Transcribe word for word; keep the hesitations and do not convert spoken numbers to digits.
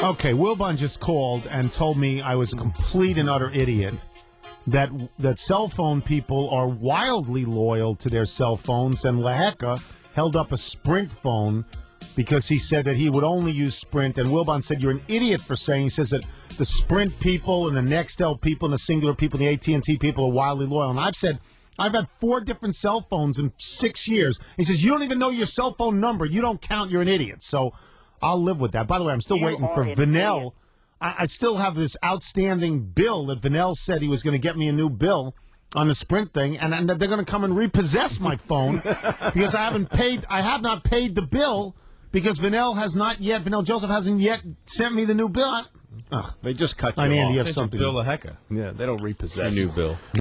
Okay, Wilbon just called and told me I was a complete and utter idiot. That that cell phone people are wildly loyal to their cell phones, and Laheka held up a Sprint phone because he said that he would only use Sprint, and Wilbon said, you're an idiot for saying, he says that the Sprint people and the Nextel people and the Singular people and the A T and T people are wildly loyal. And I've said, I've had four different cell phones in six years. He says, you don't even know your cell phone number. You don't count. You're an idiot. So I'll live with that. By the way, I'm still You waiting are for an Vanell. idiot. I, I still have this outstanding bill that Vanell said he was going to get me a new bill on the Sprint thing, and, and that they're going to come and repossess my phone because I haven't paid. I have not paid the bill because Vanell has not yet. Vanell Joseph hasn't yet sent me the new bill. I, ugh. They just cut you I mean, off. you have It's something. Bill Laheka. Yeah, they don't repossess. A new bill.